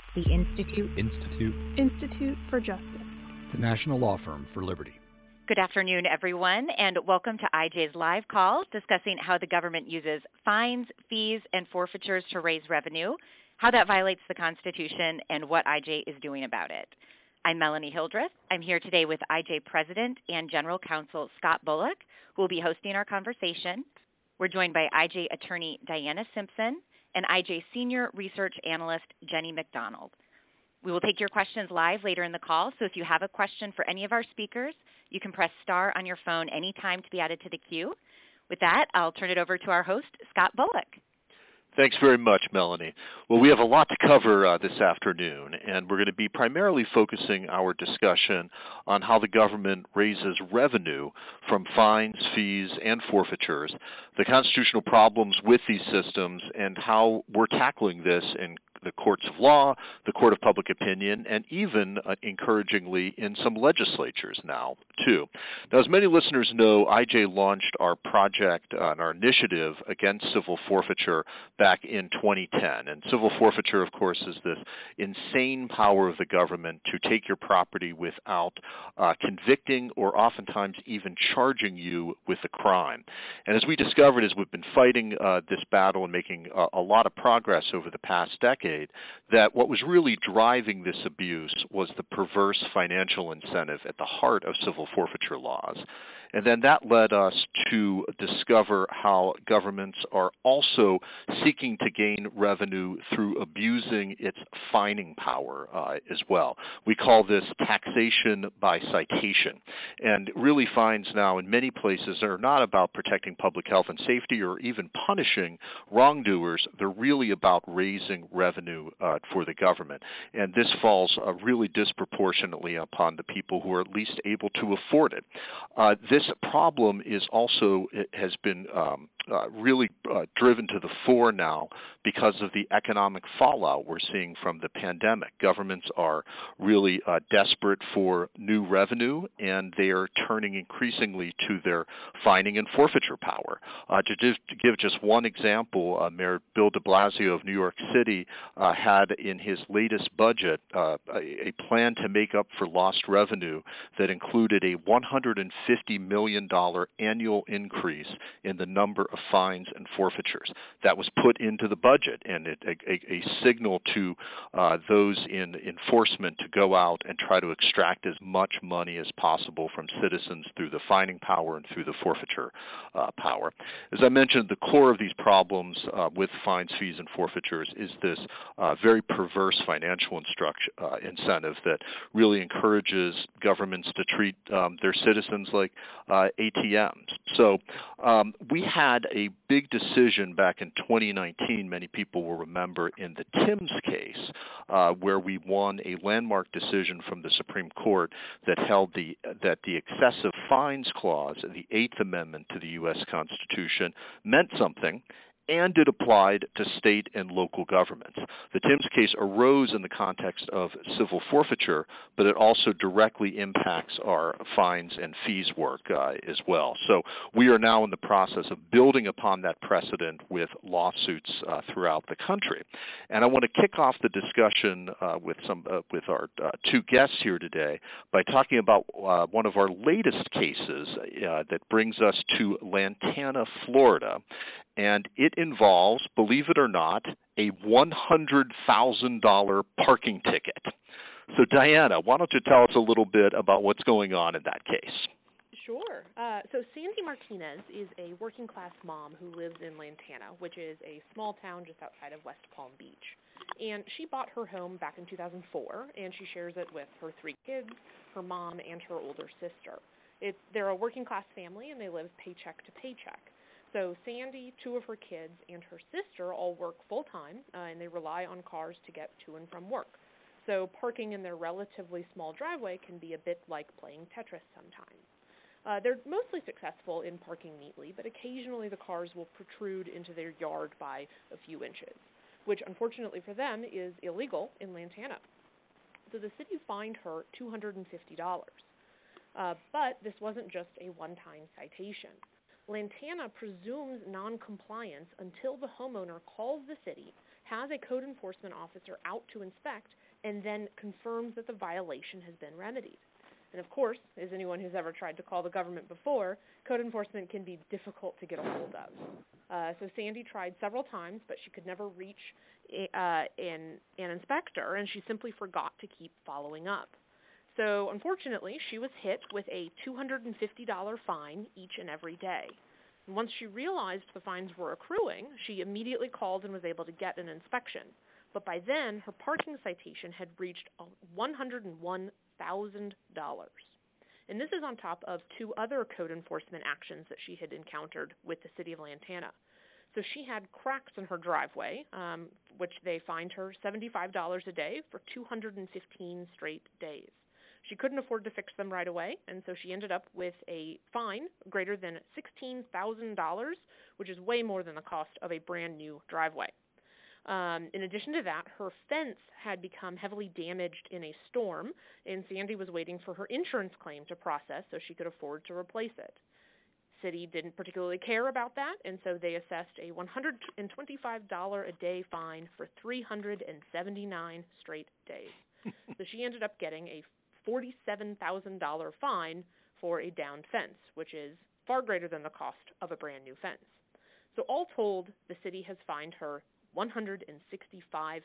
The Institute. Institute for Justice. The National Law Firm for Liberty. Good afternoon, everyone, and welcome to IJ's live call discussing how the government uses fines, fees, and forfeitures to raise revenue, how that violates the Constitution, and what IJ is doing about it. I'm Melanie Hildreth. I'm here today with IJ President and General Counsel Scott Bullock, who will be hosting our conversation. We're joined by IJ Attorney Diana Simpson and IJ Senior Research Analyst Jenny McDonald. We will take your questions live later in the call, so if you have a question for any of our speakers, you can press star on your phone anytime to be added to the queue. With that, I'll turn it over to our host, Scott Bullock. Thanks very much, Melanie. Well, we have a lot to cover this afternoon, and we're going to be primarily focusing our discussion on how the government raises revenue from fines, fees, and forfeitures, the constitutional problems with these systems, and how we're tackling this in the courts of law, the court of public opinion, and even, encouragingly, in some legislatures now, too. Now, as many listeners know, IJ launched our project and our initiative against civil forfeiture back in 2010. And civil forfeiture, of course, is this insane power of the government to take your property without convicting or oftentimes even charging you with a crime. And as we discovered as we've been fighting this battle and making a lot of progress over the past decade, that what was really driving this abuse was the perverse financial incentive at the heart of civil forfeiture laws. And then that led us to discover how governments are also seeking to gain revenue through abusing its fining power as well. We call this taxation by citation. And really fines now in many places are not about protecting public health and safety or even punishing wrongdoers. They're really about raising revenue for the government. And this falls really disproportionately upon the people who are at least able to afford it. This problem is also, it has been really driven to the fore now because of the economic fallout we're seeing from the pandemic. Governments are really desperate for new revenue, and they are turning increasingly to their fining and forfeiture power. To give just one example, Mayor Bill de Blasio of New York City had in his latest budget a plan to make up for lost revenue that included a $150 million annual increase in the number of fines and forfeitures. That was put into the budget, and a signal to those in enforcement to go out and try to extract as much money as possible from citizens through the fining power and through the forfeiture power. As I mentioned, the core of these problems with fines, fees, and forfeitures is this very perverse financial incentive that really encourages governments to treat their citizens like ATMs. So we had a big decision back in 2019, many people will remember, in the Timbs case, where we won a landmark decision from the Supreme Court that held that the excessive fines clause, the Eighth Amendment to the U.S. Constitution, meant something, and it applied to state and local governments. The Timbs case arose in the context of civil forfeiture, but it also directly impacts our fines and fees work as well. So we are now in the process of building upon that precedent with lawsuits throughout the country. And I want to kick off the discussion with our two guests here today by talking about one of our latest cases that brings us to Lantana, Florida. And it involves, believe it or not, a $100,000 parking ticket. So, Diana, why don't you tell us a little bit about what's going on in that case? Sure. So Sandy Martinez is a working-class mom who lives in Lantana, which is a small town just outside of West Palm Beach. And she bought her home back in 2004, and she shares it with her 3 kids, her mom, and her older sister. They're a working-class family, and they live paycheck to paycheck. So Sandy, 2 of her kids, and her sister all work full-time, and they rely on cars to get to and from work. So parking in their relatively small driveway can be a bit like playing Tetris sometimes. They're mostly successful in parking neatly, but occasionally the cars will protrude into their yard by a few inches, which unfortunately for them is illegal in Lantana. So the city fined her $250. But this wasn't just a one-time citation. Lantana presumes noncompliance until the homeowner calls the city, has a code enforcement officer out to inspect and then confirms that the violation has been remedied. And of course, as anyone who's ever tried to call the government before, code enforcement can be difficult to get a hold of. So Sandy tried several times, but she could never reach an inspector, and she simply forgot to keep following up. So unfortunately, she was hit with a $250 fine each and every day. And once she realized the fines were accruing, she immediately called and was able to get an inspection. But by then, her parking citation had reached $101,000. And this is on top of 2 other code enforcement actions that she had encountered with the city of Lantana. So she had cracks in her driveway, which they fined her $75 a day for 215 straight days. She couldn't afford to fix them right away, and so she ended up with a fine greater than $16,000, which is way more than the cost of a brand new driveway. In addition to that, her fence had become heavily damaged in a storm, and Sandy was waiting for her insurance claim to process so she could afford to replace it. City didn't particularly care about that, and so they assessed a $125 a day fine for 379 straight days. So she ended up getting a $47,000 fine for a downed fence, which is far greater than the cost of a brand new fence. So all told, the city has fined her $165,000.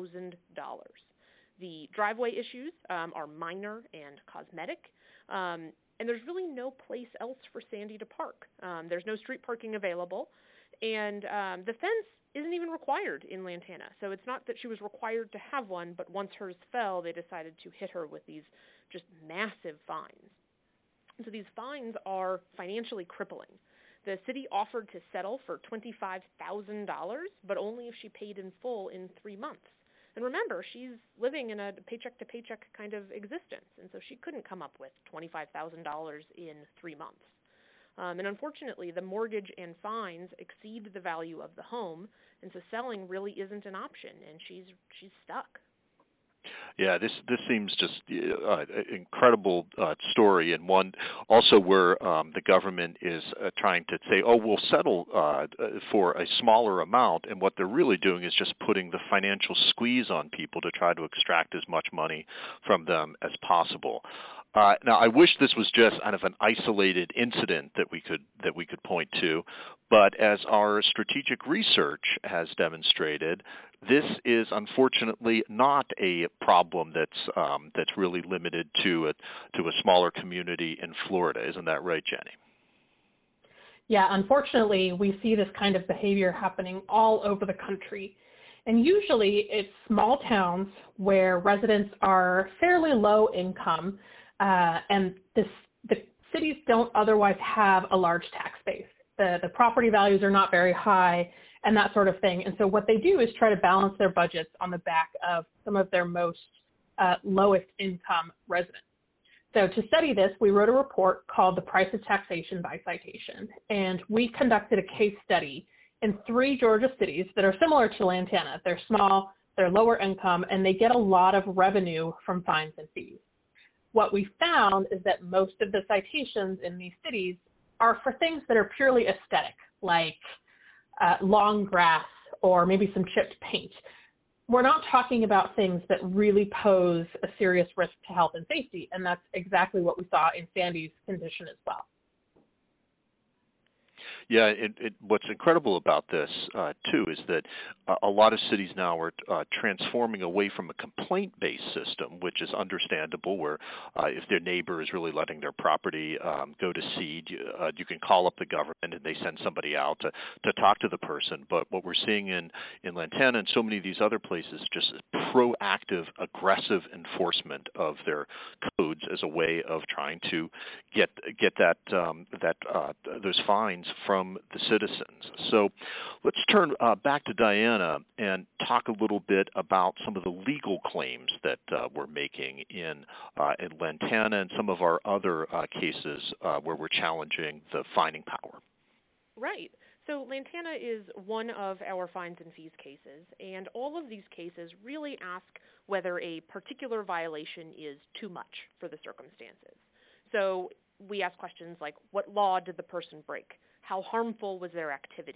The driveway issues are minor and cosmetic, and there's really no place else for Sandy to park. There's no street parking available, and the fence isn't even required in Lantana. So it's not that she was required to have one, but once hers fell, they decided to hit her with these just massive fines. And so these fines are financially crippling. The city offered to settle for $25,000, but only if she paid in full in 3 months. And remember, she's living in a paycheck-to-paycheck kind of existence, and so she couldn't come up with $25,000 in 3 months. And unfortunately, the mortgage and fines exceed the value of the home, and so selling really isn't an option, and she's stuck. Yeah, this seems just incredible story, and one also where the government is trying to say, oh, we'll settle for a smaller amount, and what they're really doing is just putting the financial squeeze on people to try to extract as much money from them as possible. Now, I wish this was just kind of an isolated incident that we could point to, but as our strategic research has demonstrated, this is unfortunately not a problem that's really limited to a smaller community in Florida. Isn't that right, Jenny? Yeah, unfortunately, we see this kind of behavior happening all over the country. And usually it's small towns where residents are fairly low income, and the cities don't otherwise have a large tax base. The property values are not very high and that sort of thing. And so what they do is try to balance their budgets on the back of some of their most lowest income residents. So to study this, we wrote a report called The Price of Taxation by Citation. And we conducted a case study in 3 Georgia cities that are similar to Lantana. They're small, they're lower income, and they get a lot of revenue from fines and fees. What we found is that most of the citations in these cities are for things that are purely aesthetic, like long grass or maybe some chipped paint. We're not talking about things that really pose a serious risk to health and safety, and that's exactly what we saw in Sandy's condition as well. Yeah, what's incredible about this, too, is that a lot of cities now are transforming away from a complaint-based system, which is understandable, where if their neighbor is really letting their property go to seed, you can call up the government and they send somebody out to talk to the person. But what we're seeing in Lantana and so many of those other places, just proactive, aggressive enforcement of their codes as a way of trying to get those fines from the citizens. So let's turn back to Diana and talk a little bit about some of the legal claims that we're making in Lantana and some of our other cases where we're challenging the fining power. Right. So Lantana is one of our fines and fees cases, and all of these cases really ask whether a particular violation is too much for the circumstances. So we ask questions like, what law did the person break? How harmful was their activity?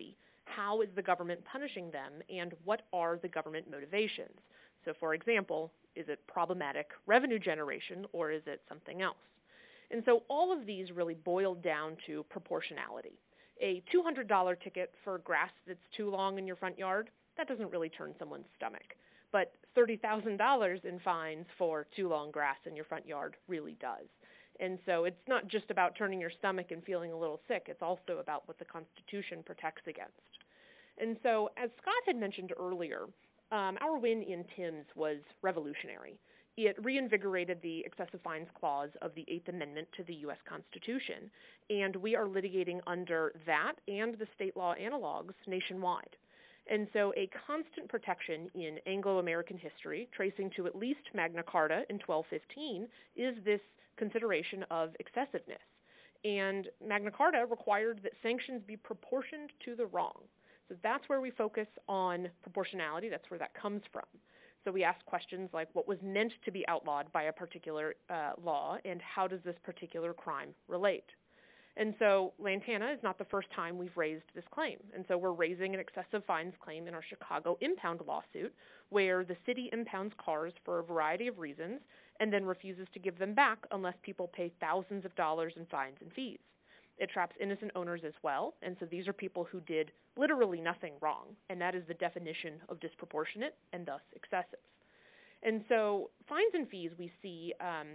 how is the government punishing them and what are the government motivations? So, for example, is it problematic revenue generation or is it something else? And so all of these really boil down to proportionality. A $200 ticket for grass that's too long in your front yard, that doesn't really turn someone's stomach. But $30,000 in fines for too long grass in your front yard really does. And so it's not just about turning your stomach and feeling a little sick. It's also about what the Constitution protects against. And so, as Scott had mentioned earlier, our win in Timbs was revolutionary. It reinvigorated the excessive fines clause of the Eighth Amendment to the U.S. Constitution, and we are litigating under that and the state law analogs nationwide. And so a constant protection in Anglo-American history, tracing to at least Magna Carta in 1215, is this consideration of excessiveness. And Magna Carta required that sanctions be proportioned to the wrong. So that's where we focus on proportionality. That's where that comes from. So we ask questions like, what was meant to be outlawed by a particular law, and how does this particular crime relate? And so Lantana is not the first time we've raised this claim. And so we're raising an excessive fines claim in our Chicago impound lawsuit, where the city impounds cars for a variety of reasons and then refuses to give them back unless people pay thousands of dollars in fines and fees. It traps innocent owners as well, and so these are people who did literally nothing wrong, and that is the definition of disproportionate and thus excessive. And so fines and fees we see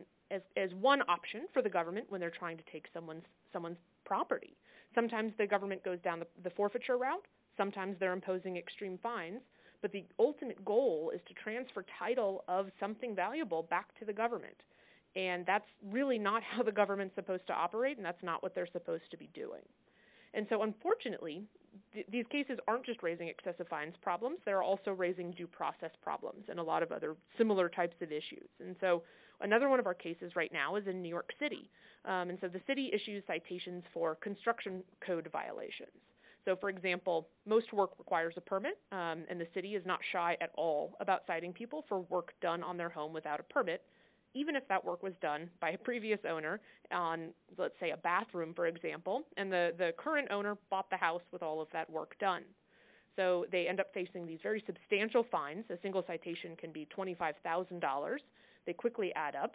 as one option for the government when they're trying to take someone's property. Sometimes the government goes down the forfeiture route. Sometimes they're imposing extreme fines. But the ultimate goal is to transfer title of something valuable back to the government. And that's really not how the government's supposed to operate, and that's not what they're supposed to be doing. And so unfortunately, these cases aren't just raising excessive fines problems, they're also raising due process problems and a lot of other similar types of issues. And so another one of our cases right now is in New York City. And so the city issues citations for construction code violations. So, for example, most work requires a permit, and the city is not shy at all about citing people for work done on their home without a permit, even if that work was done by a previous owner on, let's say, a bathroom, for example, and the current owner bought the house with all of that work done. So they end up facing these very substantial fines. A single citation can be $25,000. They quickly add up.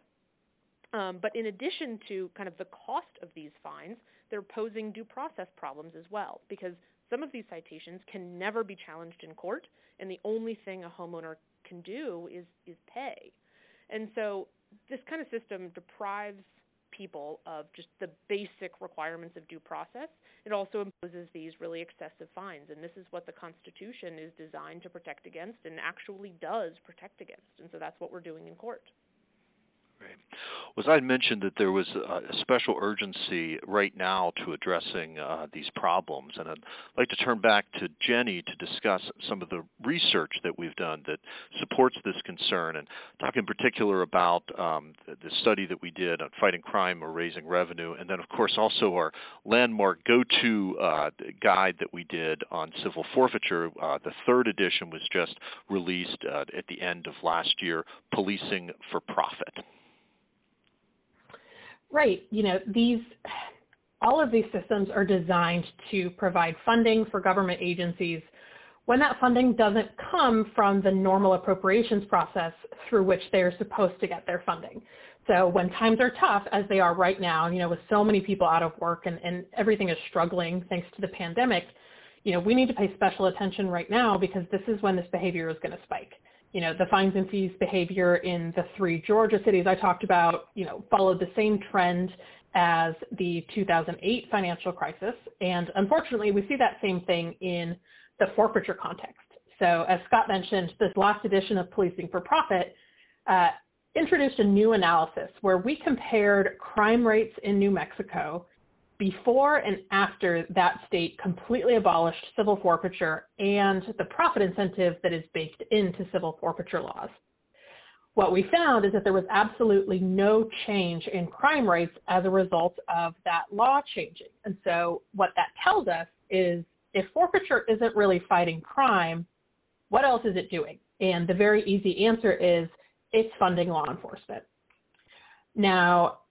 But in addition to kind of the cost of these fines, they're posing due process problems as well, because some of these citations can never be challenged in court, and the only thing a homeowner can do is pay. And so this kind of system deprives people of just the basic requirements of due process. It also imposes these really excessive fines, and this is what the Constitution is designed to protect against and actually does protect against, and so that's what we're doing in court. Great. Well, as I mentioned that there was a special urgency right now to addressing these problems, and I'd like to turn back to Jenny to discuss some of the research that we've done that supports this concern, and talk in particular about the study that we did on fighting crime or raising revenue, and then, of course, also our landmark go-to guide that we did on civil forfeiture. The third edition was just released at the end of last year, Policing for Profit. Right. All of these systems are designed to provide funding for government agencies when that funding doesn't come from the normal appropriations process through which they're supposed to get their funding. So when times are tough, as they are right now, with so many people out of work and everything is struggling thanks to the pandemic, we need to pay special attention right now because this is when this behavior is going to spike. The fines and fees behavior in the 3 Georgia cities I talked about, followed the same trend as the 2008 financial crisis. And unfortunately, we see that same thing in the forfeiture context. So as Scott mentioned, this last edition of Policing for Profit introduced a new analysis where we compared crime rates in New Mexico before and after that state completely abolished civil forfeiture and the profit incentive that is baked into civil forfeiture laws. What we found is that there was absolutely no change in crime rates as a result of that law changing. And so what that tells us is if forfeiture isn't really fighting crime, what else is it doing? And the very easy answer is it's funding law enforcement. Now,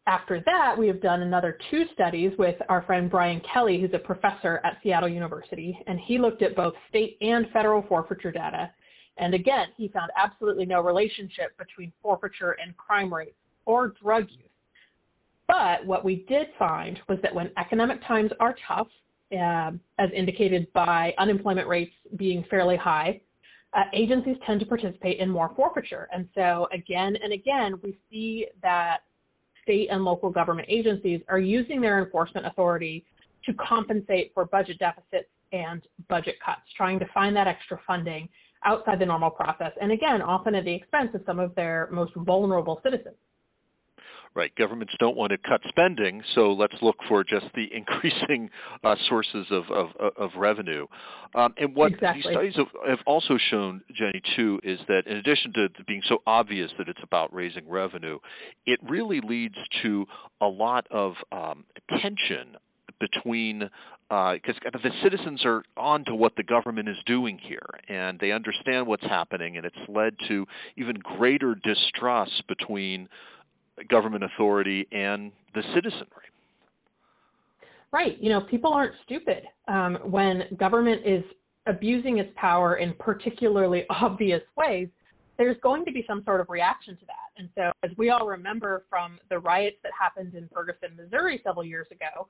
After that, we have done another 2 studies with our friend Brian Kelly, who's a professor at Seattle University, and he looked at both state and federal forfeiture data. And again, he found absolutely no relationship between forfeiture and crime rates or drug use. But what we did find was that when economic times are tough, as indicated by unemployment rates being fairly high, agencies tend to participate in more forfeiture. And so again and again, we see that state and local government agencies are using their enforcement authority to compensate for budget deficits and budget cuts, trying to find that extra funding outside the normal process, and again, often at the expense of some of their most vulnerable citizens. Right. Governments don't want to cut spending, so let's look for just the increasing sources of revenue. And what Exactly. these studies have also shown, Jenny, too, is that in addition to being so obvious that it's about raising revenue, it really leads to a lot of tension between because the citizens are on to what the government is doing here, and they understand what's happening, and it's led to even greater distrust between government authority and the citizenry. Right. People aren't stupid. When government is abusing its power in particularly obvious ways, there's going to be some sort of reaction to that. And so, as we all remember from the riots that happened in Ferguson, Missouri several years ago,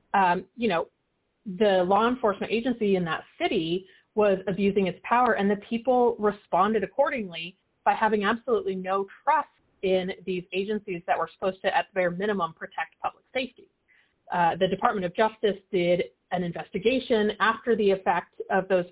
the law enforcement agency in that city was abusing its power, and the people responded accordingly by having absolutely no trust in these agencies that were supposed to, at the bare minimum, protect public safety. The Department of Justice did an investigation after the effect of those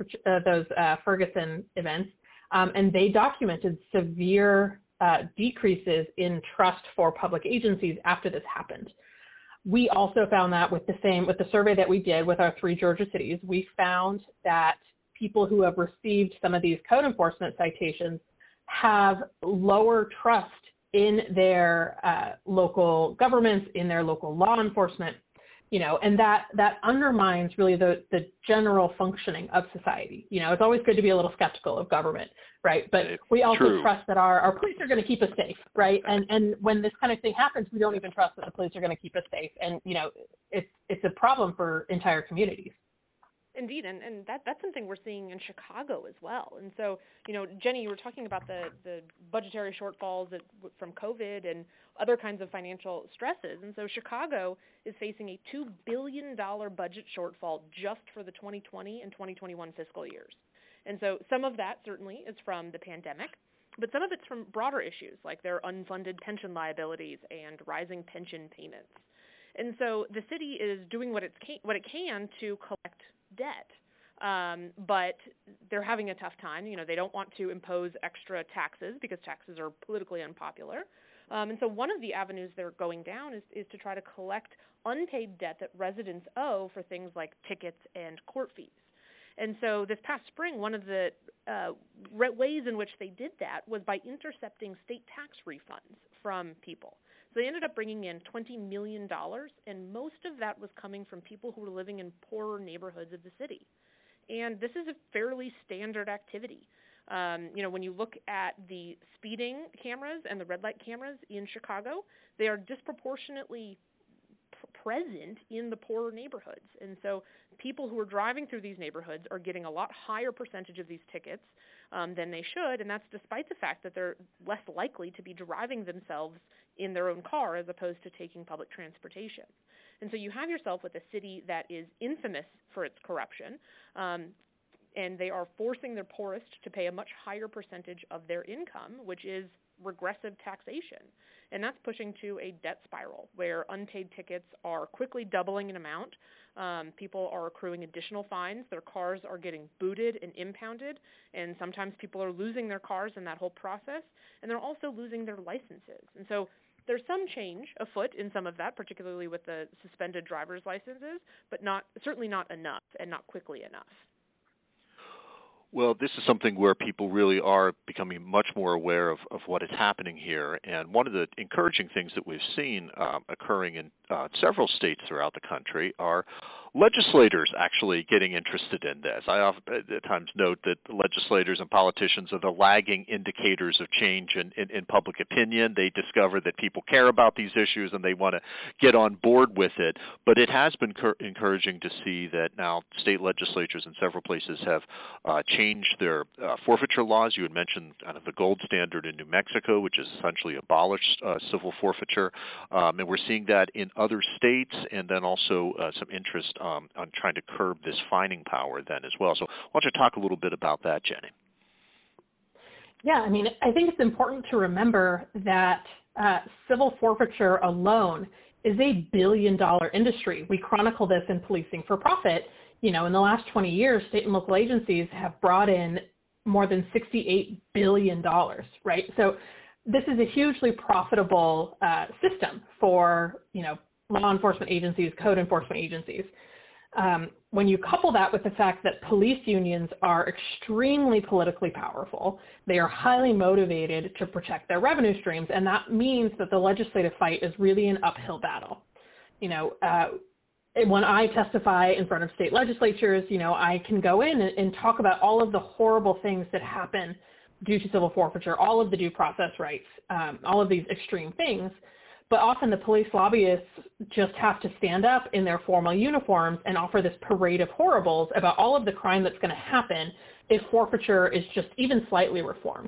Ferguson events, and they documented severe decreases in trust for public agencies after this happened. We also found that with the survey that we did with our 3 Georgia cities, we found that people who have received some of these code enforcement citations have lower trust in their local governments, in their local law enforcement, and that undermines really the general functioning of society. It's always good to be a little skeptical of government, right? But we also trust that our police are going to keep us safe, right? And when this kind of thing happens, we don't even trust that the police are going to keep us safe. And, it's a problem for entire communities. Indeed, and that's something we're seeing in Chicago as well. And so, Jenny, you were talking about the budgetary shortfalls from COVID and other kinds of financial stresses. And so Chicago is facing a $2 billion budget shortfall just for the 2020 and 2021 fiscal years. And so some of that certainly is from the pandemic, but some of it's from broader issues like their unfunded pension liabilities and rising pension payments. And so the city is doing what it can to collect debt, but they're having a tough time. They don't want to impose extra taxes because taxes are politically unpopular. And so one of the avenues they're going down is to try to collect unpaid debt that residents owe for things like tickets and court fees. And so this past spring, one of the ways in which they did that was by intercepting state tax refunds from people. So they ended up bringing in $20 million, and most of that was coming from people who were living in poorer neighborhoods of the city. And this is a fairly standard activity. When you look at the speeding cameras and the red light cameras in Chicago, they are disproportionately present in the poorer neighborhoods. And so people who are driving through these neighborhoods are getting a lot higher percentage of these tickets than they should, and that's despite the fact that they're less likely to be driving themselves in their own car as opposed to taking public transportation. And so you have yourself with a city that is infamous for its corruption, and they are forcing their poorest to pay a much higher percentage of their income, which is regressive taxation. And that's pushing to a debt spiral where unpaid tickets are quickly doubling in amount. People are accruing additional fines. Their cars are getting booted and impounded, and sometimes people are losing their cars in that whole process, and they're also losing their licenses. And so there's some change afoot in some of that, particularly with the suspended driver's licenses, but certainly not enough and not quickly enough. Well, this is something where people really are becoming much more aware of what is happening here. And one of the encouraging things that we've seen occurring in several states throughout the country are legislators actually getting interested in this. I often at times note that legislators and politicians are the lagging indicators of change in public opinion. They discover that people care about these issues and they want to get on board with it. But it has been encouraging to see that now state legislatures in several places have changed their forfeiture laws. You had mentioned kind of the gold standard in New Mexico, which is essentially abolished civil forfeiture. And we're seeing that in other states, and then also some interest on trying to curb this fining power then as well. So why don't you talk a little bit about that, Jenny? Yeah, I mean, I think it's important to remember that civil forfeiture alone is a billion-dollar industry. We chronicle this in Policing for Profit. You know, in the last 20 years, state and local agencies have brought in more than $68 billion, right? So this is a hugely profitable system for, you know, law enforcement agencies, code enforcement agencies. When you couple that with the fact that police unions are extremely politically powerful, they are highly motivated to protect their revenue streams, and that means that the legislative fight is really an uphill battle. You know, when I testify in front of state legislatures, you know, I can go in and talk about all of the horrible things that happen due to civil forfeiture, all of the due process rights, all of these extreme things. But often the police lobbyists just have to stand up in their formal uniforms and offer this parade of horribles about all of the crime that's going to happen if forfeiture is just even slightly reformed.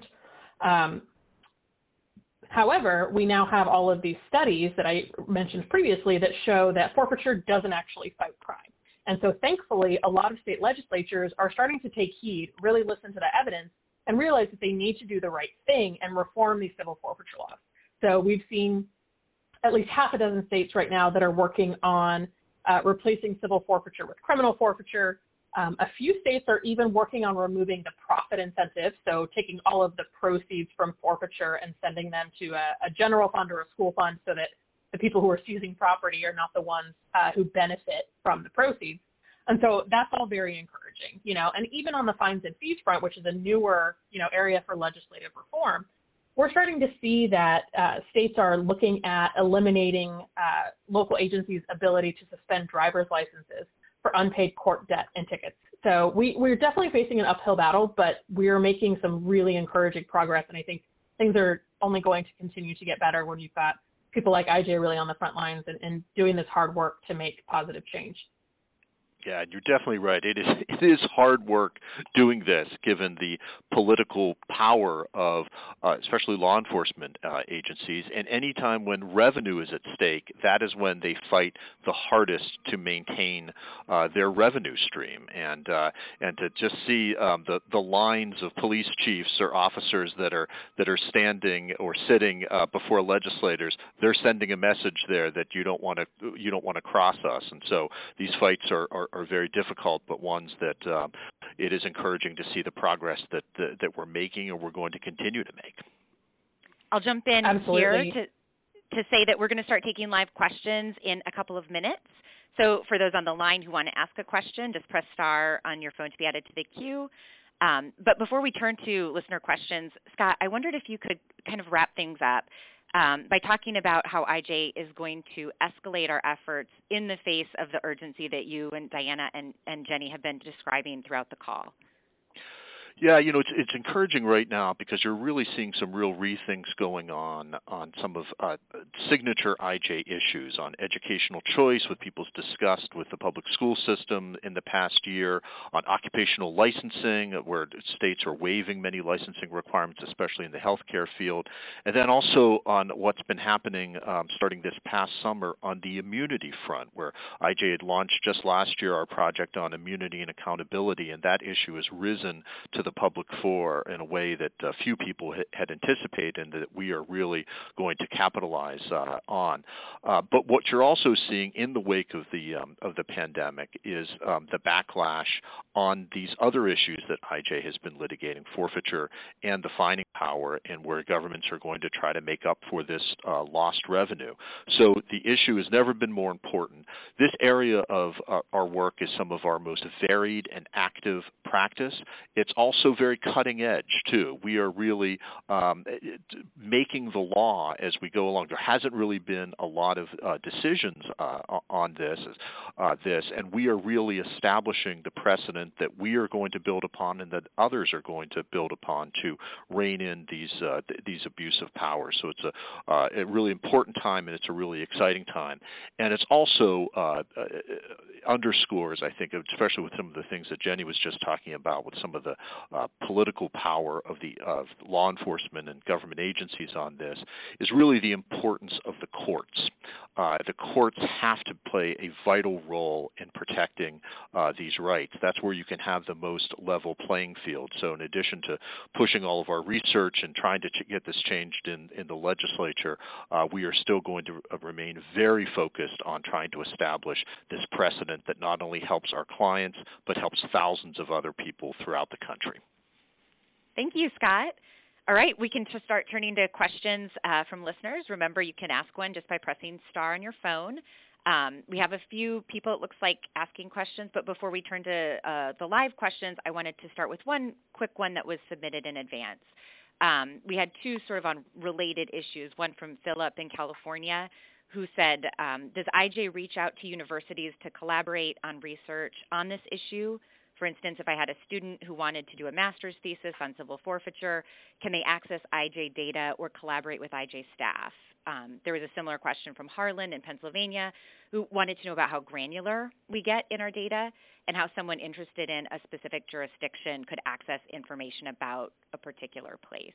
However, we now have all of these studies that I mentioned previously that show that forfeiture doesn't actually fight crime. And so thankfully, a lot of state legislatures are starting to take heed, really listen to the evidence, and realize that they need to do the right thing and reform these civil forfeiture laws. So we've seen at least half a dozen states right now that are working on replacing civil forfeiture with criminal forfeiture. A few states are even working on removing the profit incentive, so taking all of the proceeds from forfeiture and sending them to a general fund or a school fund so that the people who are seizing property are not the ones who benefit from the proceeds. And so that's all very encouraging, you know, and even on the fines and fees front, which is a newer, you know, area for legislative reform, we're starting to see that states are looking at eliminating local agencies' ability to suspend driver's licenses for unpaid court debt and tickets. So we're definitely facing an uphill battle, but we're making some really encouraging progress, and I think things are only going to continue to get better when you've got people like IJ really on the front lines and doing this hard work to make positive change. Yeah, you're definitely right. It is hard work doing this, given the political power of especially law enforcement agencies. And any time when revenue is at stake, that is when they fight the hardest to maintain their revenue stream. And to just see the lines of police chiefs or officers that are standing or sitting before legislators, they're sending a message there that you don't want to cross us. And so these fights are very difficult, but ones that it is encouraging to see the progress that we're making and we're going to continue to make. I'll jump in Absolutely. here to say that we're going to start taking live questions in a couple of minutes. So for those on the line who want to ask a question, just press star on your phone to be added to the queue. But before we turn to listener questions, Scott, I wondered if you could kind of wrap things up by talking about how IJ is going to escalate our efforts in the face of the urgency that you and Diana and Jenny have been describing throughout the call. Yeah, you know, it's encouraging right now because you're really seeing some real rethinks going on some of signature IJ issues, on educational choice, with people's disgust with the public school system in the past year, on occupational licensing, where states are waiving many licensing requirements, especially in the healthcare field, and then also on what's been happening starting this past summer on the immunity front, where IJ had launched just last year our project on immunity and accountability, and that issue has risen to the public fore in a way that few people had anticipated, and that we are really going to capitalize on. But what you're also seeing in the wake of the pandemic is the backlash on these other issues that IJ has been litigating, forfeiture and the fining power, and where governments are going to try to make up for this lost revenue. So the issue has never been more important. This area of our work is some of our most varied and active practice. It's also also very cutting edge, too. We are really making the law as we go along. There hasn't really been a lot of decisions on this, and we are really establishing the precedent that we are going to build upon and that others are going to build upon to rein in these abusive powers. So it's a really important time, and it's a really exciting time. And it's also underscores, I think, especially with some of the things that Jenny was just talking about, with some of the political power of law enforcement and government agencies on this, is really the importance of the courts. The courts have to play a vital role in protecting these rights. That's where you can have the most level playing field. So in addition to pushing all of our research and trying to get this changed in the legislature, we are still going to remain very focused on trying to establish this precedent that not only helps our clients, but helps thousands of other people throughout the country. Thank you, Scott. All right, we can just start turning to questions from listeners. Remember, you can ask one just by pressing star on your phone. We have a few people, it looks like, asking questions, but before we turn to the live questions, I wanted to start with one quick one that was submitted in advance. We had two sort of on related issues, one from Philip in California, who said, does IJ reach out to universities to collaborate on research on this issue? For instance, if I had a student who wanted to do a master's thesis on civil forfeiture, can they access IJ data or collaborate with IJ staff? There was a similar question from Harlan in Pennsylvania, who wanted to know about how granular we get in our data and how someone interested in a specific jurisdiction could access information about a particular place.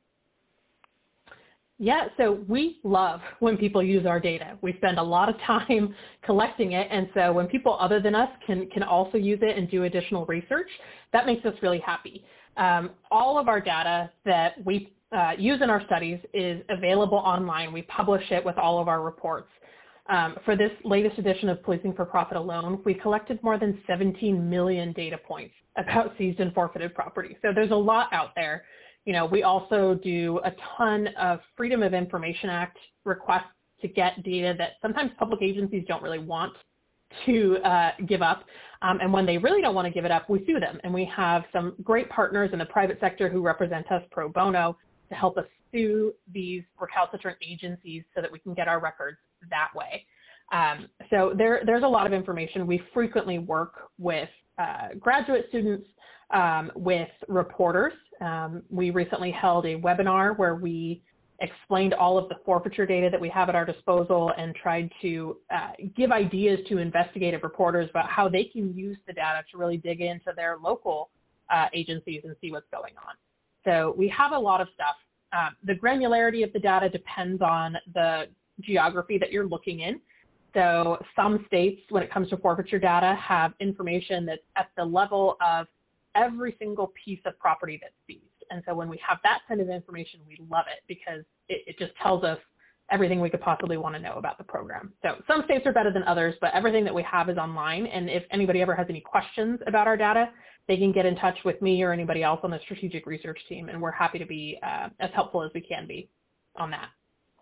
Yeah, so we love when people use our data. We spend a lot of time collecting it, and so when people other than us can also use it and do additional research, that makes us really happy. All of our data that we use in our studies is available online. We publish it with all of our reports. For this latest edition of Policing for Profit alone, we collected more than 17 million data points about seized and forfeited property. So there's a lot out there. You know, we also do a ton of Freedom of Information Act requests to get data that sometimes public agencies don't really want to give up. And when they really don't want to give it up, we sue them. And we have some great partners in the private sector who represent us pro bono to help us sue these recalcitrant agencies so that we can get our records that way. So there's a lot of information. We frequently work with graduate students, with reporters. We recently held a webinar where we explained all of the forfeiture data that we have at our disposal and tried to give ideas to investigative reporters about how they can use the data to really dig into their local agencies and see what's going on. So we have a lot of stuff. The granularity of the data depends on the geography that you're looking in. So some states, when it comes to forfeiture data, have information that's at the level of every single piece of property that's seized. And so when we have that kind of information, we love it because it just tells us everything we could possibly want to know about the program. So some states are better than others, but everything that we have is online. And if anybody ever has any questions about our data, they can get in touch with me or anybody else on the strategic research team, and we're happy to be as helpful as we can be on that.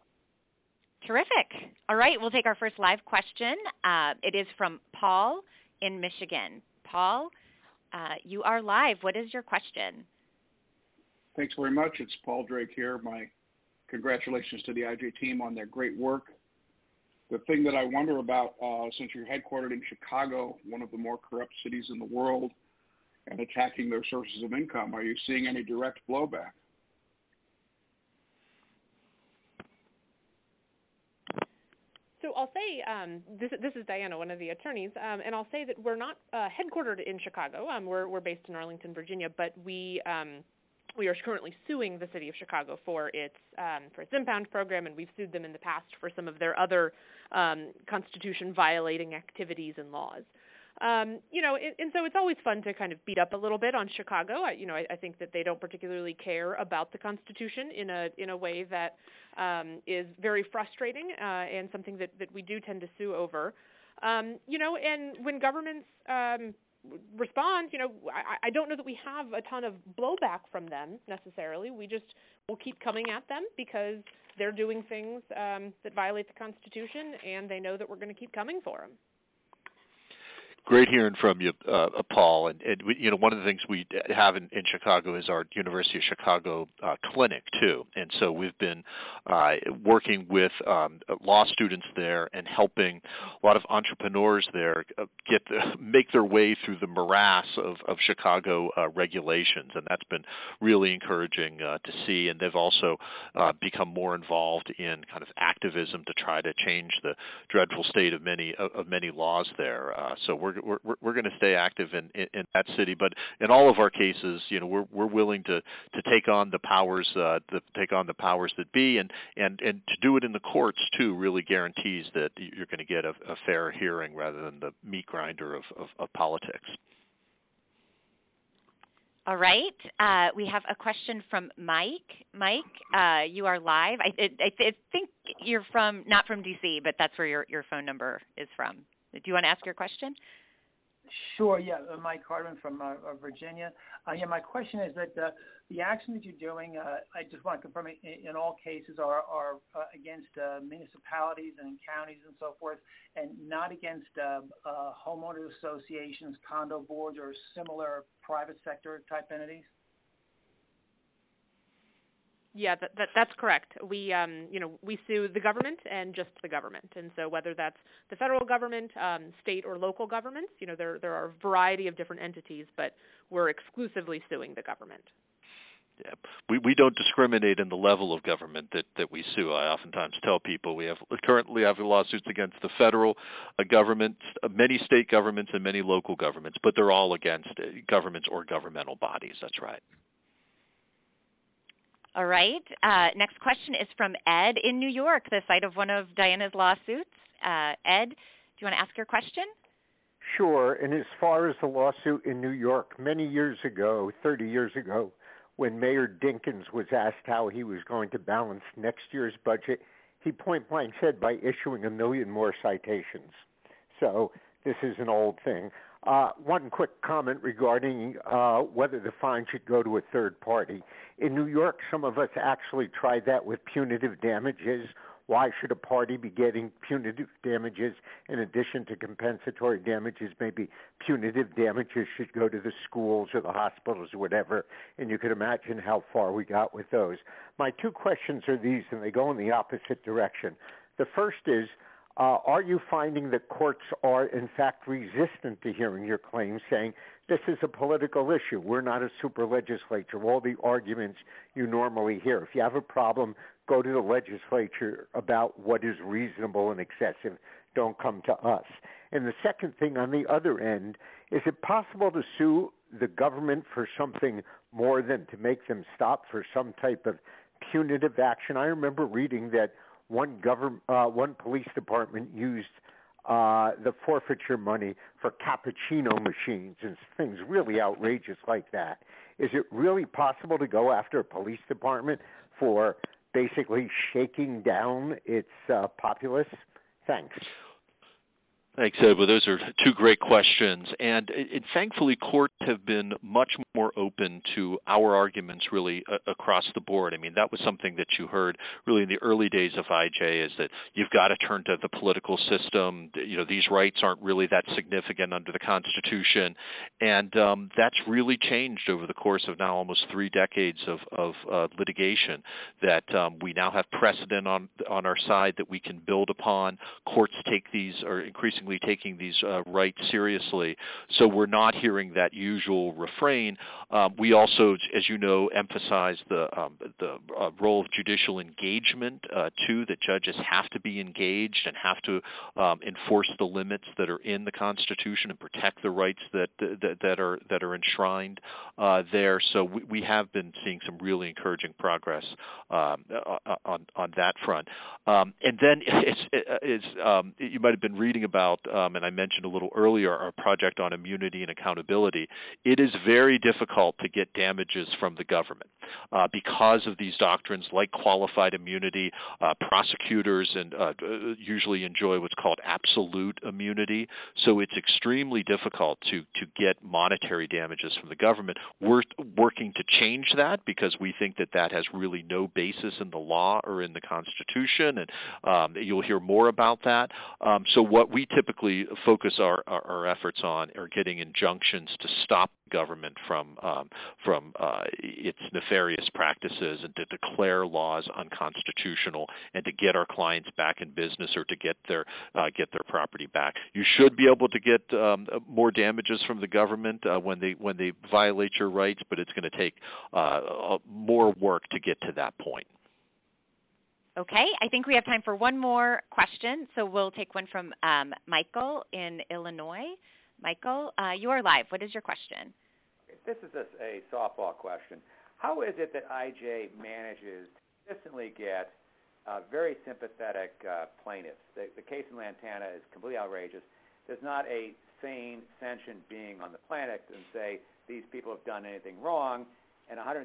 Terrific. All right, we'll take our first live question. It is from Paul in Michigan. Paul, you are live. What is your question? Thanks very much. It's Paul Drake here. My congratulations to the IJ team on their great work. The thing that I wonder about, since you're headquartered in Chicago, one of the more corrupt cities in the world, and attacking their sources of income, are you seeing any direct blowback? So I'll say, this is Diana, one of the attorneys, and I'll say that we're not headquartered in Chicago. We're based in Arlington, Virginia, but we are currently suing the city of Chicago for its impound program, and we've sued them in the past for some of their other Constitution-violating activities and laws. And so it's always fun to kind of beat up a little bit on Chicago. I think that they don't particularly care about the Constitution in a way that is very frustrating and something that we do tend to sue over. And when governments respond, I don't know that we have a ton of blowback from them necessarily. We'll keep coming at them because they're doing things that violate the Constitution, and they know that we're going to keep coming for them. Great hearing from you, Paul. And we, one of the things we have in Chicago is our University of Chicago clinic too. And so we've been working with law students there and helping a lot of entrepreneurs there make their way through the morass of Chicago regulations, and that's been really encouraging to see. And they've also become more involved in kind of activism to try to change the dreadful state of many laws there. So we're going to stay active in that city, but in all of our cases, we're willing to take on the powers that be, and to do it in the courts too really guarantees that you're going to get a fair hearing rather than the meat grinder of politics. All right. We have a question from Mike. Mike, you are live. I think you're not from D.C., but that's where your phone number is from. Do you want to ask your question? Sure, yeah. Mike Cartman from Virginia. My question is that the action that you're doing, I just want to confirm, in all cases are against municipalities and counties and so forth, and not against homeowners associations, condo boards, or similar private sector type entities? Yeah, that's correct. We sue the government and just the government, and so whether that's the federal government, state or local governments, there are a variety of different entities, but we're exclusively suing the government. Yeah. We don't discriminate in the level of government that we sue. I oftentimes tell people we currently have lawsuits against the federal government, many state governments, and many local governments, but they're all against governments or governmental bodies. That's right. All right. Next question is from Ed in New York, the site of one of Diana's lawsuits. Ed, do you want to ask your question? Sure. And as far as the lawsuit in New York, many years ago, 30 years ago, when Mayor Dinkins was asked how he was going to balance next year's budget, he point-blank said by issuing 1 million more citations. So this is an old thing. One quick comment regarding whether the fine should go to a third party. In New York, some of us actually tried that with punitive damages. Why should a party be getting punitive damages in addition to compensatory damages? Maybe punitive damages should go to the schools or the hospitals or whatever, and you can imagine how far we got with those. My two questions are these, and they go in the opposite direction. The first is, are you finding that courts are, in fact, resistant to hearing your claims, saying this is a political issue, we're not a super legislature, all the arguments you normally hear? If you have a problem, go to the legislature about what is reasonable and excessive. Don't come to us. And the second thing on the other end, is it possible to sue the government for something more than to make them stop, for some type of punitive action? I remember reading that one police department used the forfeiture money for cappuccino machines and things really outrageous like that. Is it really possible to go after a police department for basically shaking down its populace? Thanks. Thanks, Ed. Well, those are two great questions. And thankfully, courts have been much more open to our arguments really across the board. I mean, that was something that you heard really in the early days of IJ, is that you've got to turn to the political system. These rights aren't really that significant under the Constitution. And that's really changed over the course of now almost 3 decades of litigation, that we now have precedent on our side that we can build upon. Courts take these, or increasingly taking these rights seriously. So we're not hearing that usual refrain. We also, as you know, emphasize the role of judicial engagement too, that judges have to be engaged and have to enforce the limits that are in the Constitution and protect the rights that are enshrined there. So we have been seeing some really encouraging progress on that front. And then you might have been reading about, and I mentioned a little earlier, our project on immunity and accountability. It is very difficult to get damages from the government because of these doctrines like qualified immunity. Prosecutors usually enjoy what's called absolute immunity, so it's extremely difficult to get monetary damages from the government. We're working to change that because we think that has really no basis in the law or in the Constitution, and you'll hear more about that. So what we typically focus our efforts on are getting injunctions to stop the government from its nefarious practices and to declare laws unconstitutional and to get our clients back in business or to get their property back. You should be able to get more damages from the government when they violate your rights, but it's going to take more work to get to that point. Okay, I think we have time for one more question, so we'll take one from Michael in Illinois. Michael, you are live. What is your question? This is a softball question. How is it that IJ manages to consistently get very sympathetic plaintiffs? The case in Lantana is completely outrageous. There's not a sane, sentient being on the planet and say these people have done anything wrong, and $165,000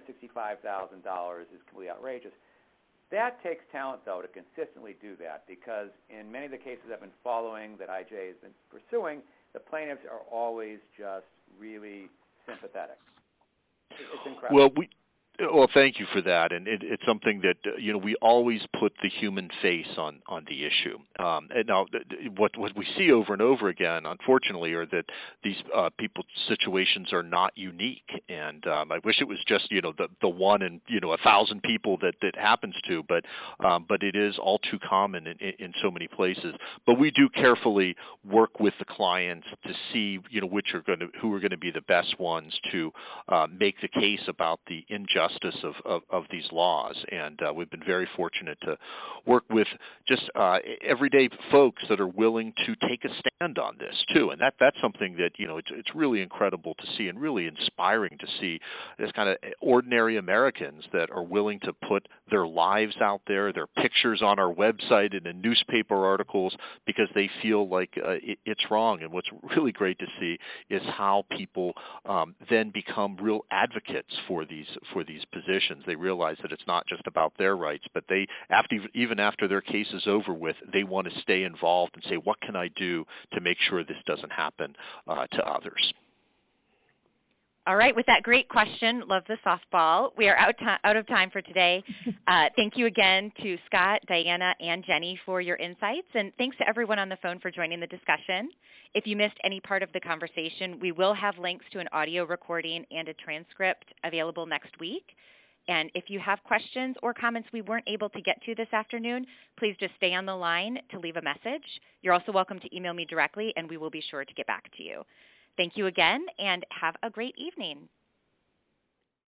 is completely outrageous. That takes talent, though, to consistently do that, because in many of the cases I've been following that IJ has been pursuing, the plaintiffs are always just really sympathetic. It's incredible. Well, thank you for that, and it's something that we always put the human face on the issue. And now, what we see over and over again, unfortunately, are that these people's situations are not unique. And I wish it was just the one in 1,000 people that happens to, but it is all too common in so many places. But we do carefully work with the clients to see who are going to be the best ones to make the case about the injustice of these laws, and we've been very fortunate to work with just everyday folks that are willing to take a stand on this too, and that's something that it's really incredible to see and really inspiring to see this kind of ordinary Americans that are willing to put their lives out there, their pictures on our website and in newspaper articles because they feel like it's wrong. And what's really great to see is how people then become real advocates for these positions. They realize that it's not just about their rights, but even after their case is over with, they want to stay involved and say, what can I do to make sure this doesn't happen to others? All right, with that great question, love the softball. We are out of time for today. Thank you again to Scott, Diana, and Jenny for your insights, and thanks to everyone on the phone for joining the discussion. If you missed any part of the conversation, we will have links to an audio recording and a transcript available next week. And if you have questions or comments we weren't able to get to this afternoon, please just stay on the line to leave a message. You're also welcome to email me directly, and we will be sure to get back to you. Thank you again, and have a great evening.